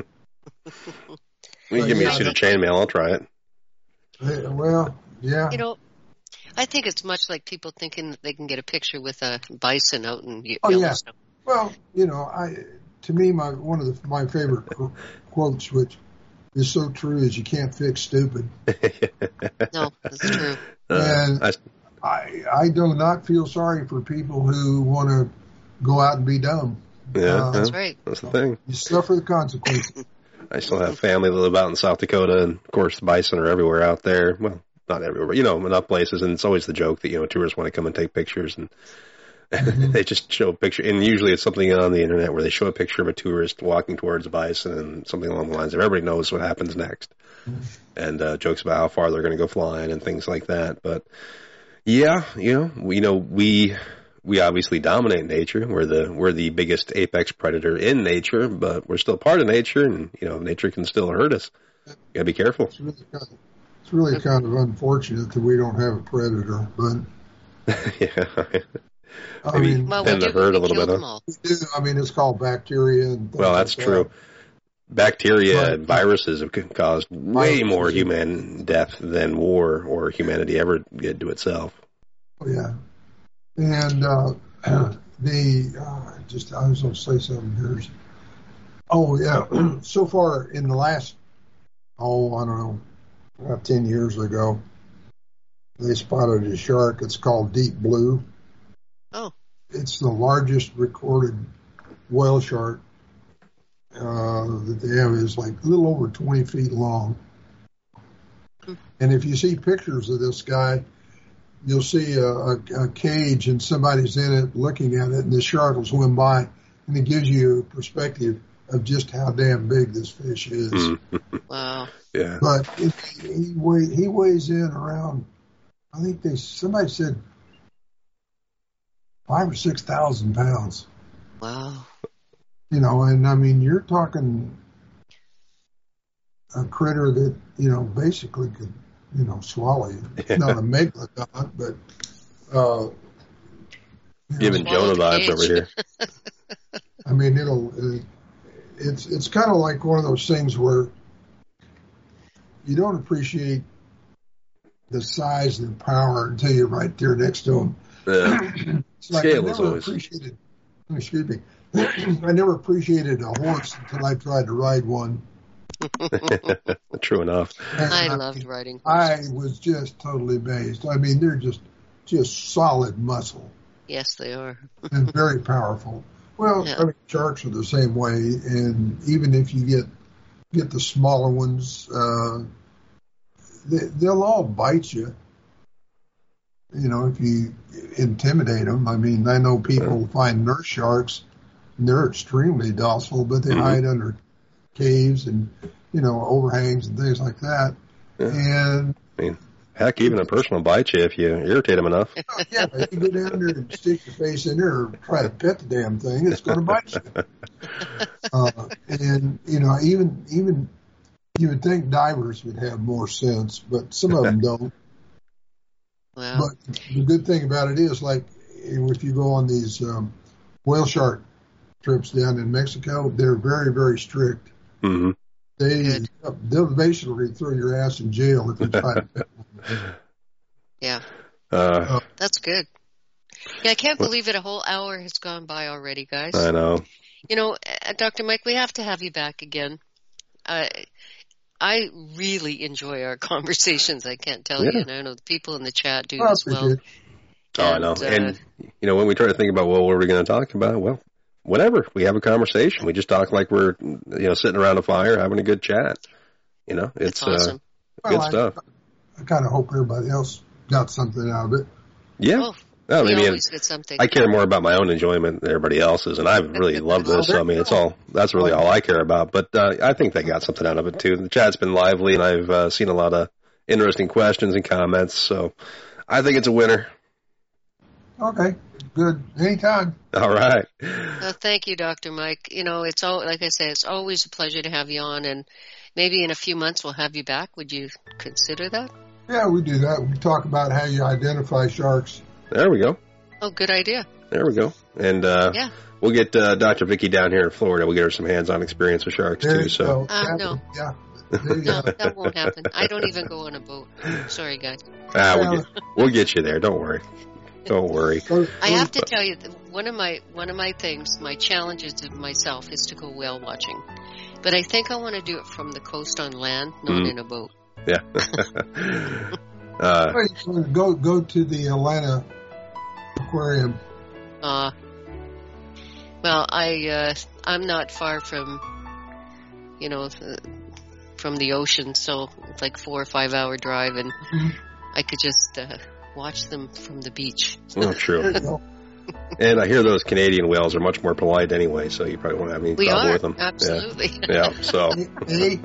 Well, you give me yeah, a sheet of chainmail, I'll try it. Well, yeah. You know, I think it's much like people thinking that they can get a picture with a bison out in oh, Yellowstone. Yeah. Well, you know, I to me, my one of the, my favorite quotes, which is so true, is you can't fix stupid. No, that's true. And uh, I I do not feel sorry for people who want to go out and be dumb. Yeah, uh, that's right. That's the thing. You suffer the consequences. I still have family that live out in South Dakota, and of course, the bison are everywhere out there. Well, not everywhere, but, you know, enough places, and it's always the joke that, you know, tourists want to come and take pictures, and mm-hmm. they just show a picture, and usually it's something on the internet where they show a picture of a tourist walking towards a bison and something along the lines of everybody knows what happens next, mm-hmm. and uh, jokes about how far they're going to go flying and things like that. But, yeah, you know, we, you know, we... We obviously dominate nature. We're the we're the biggest apex predator in nature, but we're still part of nature, and you know nature can still hurt us. You gotta be careful. It's really kind of, it's really kind of unfortunate that we don't have a predator, but yeah, I maybe mean, well, tend to hurt a little bit. Huh? We do. I mean, it's called bacteria. And well, that's like true. That. Bacteria but, and viruses have caused way viruses. more human death than war or humanity ever did to itself. Oh yeah. And uh, the uh, just I was going to say something here. Oh yeah, so far in the last oh I don't know about ten years ago. They spotted a shark. It's called Deep Blue. Oh. It's the largest recorded whale shark uh, that they have. Is like a little over twenty feet long. Mm. And if you see pictures of this guy, you'll see a, a, a cage and somebody's in it looking at it, and the shark will swim by, and it gives you a perspective of just how damn big this fish is. Wow. Yeah. But it, he, weigh, he weighs in around, I think they somebody said five or six thousand pounds. Wow. You know, and I mean, you're talking a critter that, you know, basically could, you know, swallow you. It's not a megalodon, but uh, giving Jonah vibes over here. I mean, it'll. It, it's it's kind of like one of those things where you don't appreciate the size and power until you're right there next to them. Yeah. It's like Scale I is never always. appreciated. Excuse me. I never appreciated a horse until I tried to ride one. True enough. And I I loved mean, riding I horses. was just totally amazed. I mean, they're just just solid muscle Yes, they are. and very powerful. Well, Yeah. I mean, sharks are the same way, and even if you get get the smaller ones, uh, they, they'll all bite you. You know, if you intimidate them. I mean, I know people find nurse sharks, and they're extremely docile, but they Mhm. hide under caves and, you know, overhangs and things like that. Yeah. And I mean, heck, even a person will bite you if you irritate them enough. oh, yeah, if you go down there and stick your face in there or try to pet the damn thing, it's going to bite you. Uh, and, you know, even even you would think divers would have more sense, but some of them don't. Wow. But the good thing about it is, like, if you go on these um, whale shark trips down in Mexico, they're very, very strict. Mm-hmm. They, Good. they'll basically throw your ass in jail if you try to pet one. Yeah, Uh, that's good. Yeah, I can't believe it. A whole hour has gone by already, guys. I know. You know, uh, Doctor Mike, we have to have you back again. Uh, I really enjoy our conversations. I can't tell Yeah. you, and I know the people in the chat do Well, I as well. appreciate it. Oh, I know. And, uh, And, you know, when we try to think about, well, what are we going to talk about? Well, whatever. We have a conversation. We just talk like we're, you know, sitting around a fire having a good chat. You know, it's That's awesome. uh, good Well, I- stuff. I kind of hope everybody else got something out of it. Yeah. Oh, Well, we I mean, always get something. I care more about my own enjoyment than everybody else's, and I really love this. So, I mean, it's all that's really all I care about. But uh, I think they got something out of it too. The chat's been lively, and I've uh, seen a lot of interesting questions and comments. So, I think it's a winner. Okay, good. Anytime. All right. Uh, thank you, Doctor Mike. You know, it's all like I say, it's always a pleasure to have you on, and maybe in a few months we'll have you back. Would you consider that? Yeah, we do that. We talk about how you identify sharks. There we go. Oh, good idea. There we go. And uh, Yeah. we'll get uh, Doctor Vicky down here in Florida. We'll get her some hands-on experience with sharks There too. you So, go. Uh, Yeah, no. Yeah. There you No, go. that won't happen. I don't even go on a boat. Sorry, guys. ah, we'll get we'll get you there. Don't worry. Don't worry. Go- I go- have to tell you, that one of my one of my things, my challenges of myself is to go whale watching. But I think I want to do it from the coast on land, not Mhm. in a boat. Yeah. uh, Go go to the Atlanta aquarium. Uh, well, I uh, I'm not far from, you know, th- from the ocean, so it's like four or five hour drive, and Mhm. I could just uh, watch them from the beach. well, There true. you go. And I hear those Canadian whales are much more polite anyway, so you probably won't have any We trouble are with them. absolutely, Yeah. yeah so, Hey,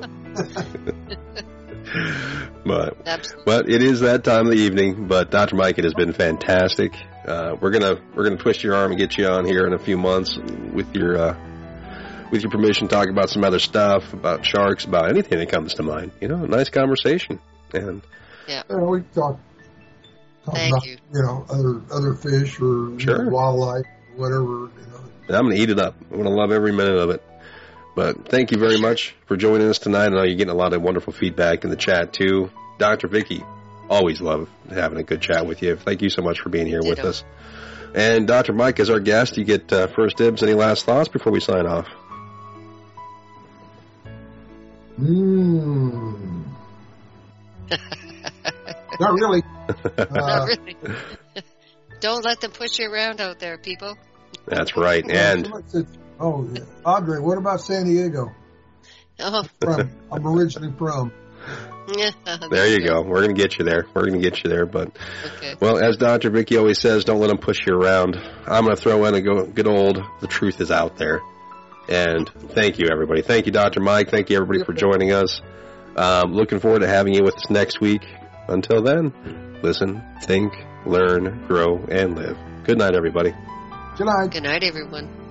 but absolutely. but it is that time of the evening. But Doctor Mike, it has been fantastic. Uh, we're gonna we're gonna twist your arm and get you on here in a few months with your uh, with your permission. Talk about some other stuff about sharks, about anything that comes to mind. You know, a nice conversation. And you know, we talk, talk Thank about you. you know other other fish or you Sure. know, wildlife, whatever. You know. And I'm going to eat it up. I'm going to love every minute of it. But thank you very much for joining us tonight. I know you're getting a lot of wonderful feedback in the chat, too. Doctor Vicky, always love having a good chat with you. Thank you so much for being here with Ditto. us. And Doctor Mike, as our guest, you get uh, first dibs. Any last thoughts before we sign off? Mm. Not really. Not Uh, really. Don't let them push you around out there, people. That's right. And oh, yeah. Audrey, what about San Diego? Oh, From I'm originally from. yeah. there you go. We're going to get you there. We're going to get you there. But, Okay. well, as Doctor Vicky always says, don't let them push you around. I'm going to throw in a go, good old, the truth is out there. And thank you, everybody. Thank you, Doctor Mike. Thank you, everybody, for joining us. Um, looking forward to having you with us next week. Until then, listen, think, learn, grow, and live. Good night, everybody. Good night. Good night, everyone.